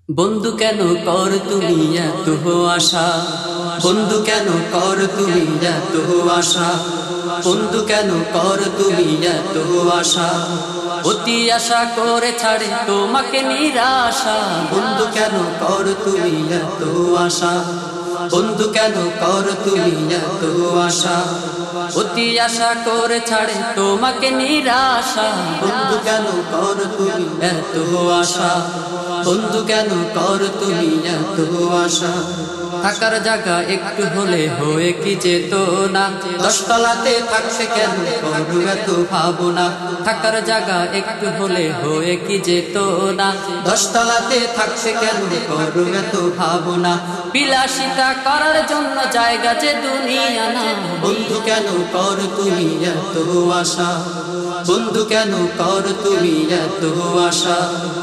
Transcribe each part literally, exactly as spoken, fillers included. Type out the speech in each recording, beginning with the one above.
বন্ধু কেন কর তুমি এত আশা, বন্ধু কেন কর তুমি এত আশা, বন্ধু কেন কর তুমি এত আশা, অতি আশা করে ছাড়ে তোমাকে নিরাশা। বন্ধু কেন কর তুমি এত আশা, বন্ধু কেন কর তুমি এত আশা, অতি আশা করে ছাড়ে তোমাকে নিরাশা। বন্ধু কেন কর তুমি এত আশা, বন্ধু কেন কর তুমি এত আশা। থাকার জায়গা একটু হলে হয়ে কি যেত না, দশতলাতে থাকছে কেন করু এত ভাবনা। থাকার জায়গা একটু হলে হয়ে কি যেত না, দশতলাতে থাকছে কেন করু এত ভাবনা। বিলাসিতা করার জন্য জায়গা যে দুনিয়া না। বন্ধু কেন কর তুমি এত আশা, বন্ধু কেন কর তুমি এত আশা,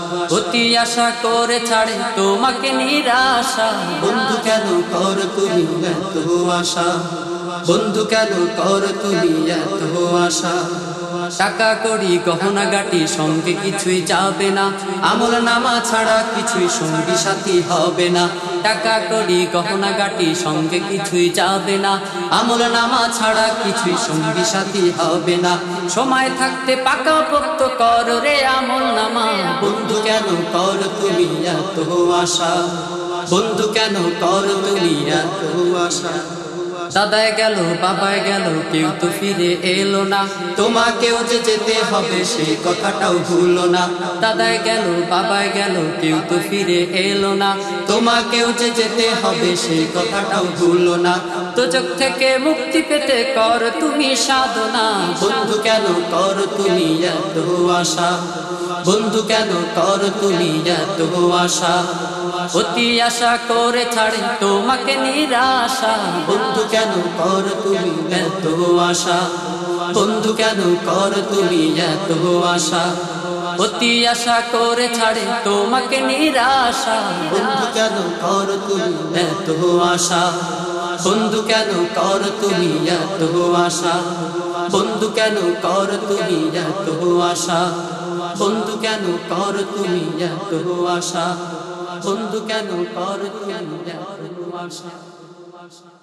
অতি আশা করে ছাড়ে তোমাকে নিরাশা। বন্ধু কেন কর তুমি এত আশা, বন্ধু কেন কর তুমি এত আশা। টাকা করি গহনা গাটি সঙ্গে কিছুই যাবে না, আমল নামা ছাড়া কিছুই সঙ্গী সাথী হবে না। টাকা করি গহনা গাটি সঙ্গে কিছুই যাবে না, আমল নামা ছাড়া কিছুই সঙ্গী সাথী হবে না। সময় থাকতে পাকা পোক্ত কর রে আমল নামা। বন্ধু কেন কর তুমি এত আশা, বন্ধু কেন কর তুমি এত আশা। দাদায় গেল বাবায় গেল কেউ তো ফিরে এলো না, তোমাকেও যে যেতে হবে সেই কথাটাও ভুলো না। দাদায় গেল বাবায় গেল কেউ তো ফিরে এলো না, তোমাকেও যে যেতে হবে সেই কথাটাও ভুলো না। তো চোখ থেকে মুক্তি পেতে কর তুমি সাধনা। বন্ধু কেন কর তুমি এত আশা, বন্ধু কেন কর তুমি এত আশা, অতি আশা করে ছাড়ে তোমাকে নিরাশা। বন্ধু কেন কর তুমি এত আশা, বন্ধু কেন কর তুমি এত আশা, অতি আশা করে ছাড়ে তোমাকে নিরাশা। বন্ধু কেন কর তুমি এত আশা, বন্ধু কেন কর তুমি এত আশা, বন্ধু কেন কর তুমি এত আশা, বন্ধু কেন কর তুমি এত আশা, বন্ধু কেন কর তুমি এত আশা।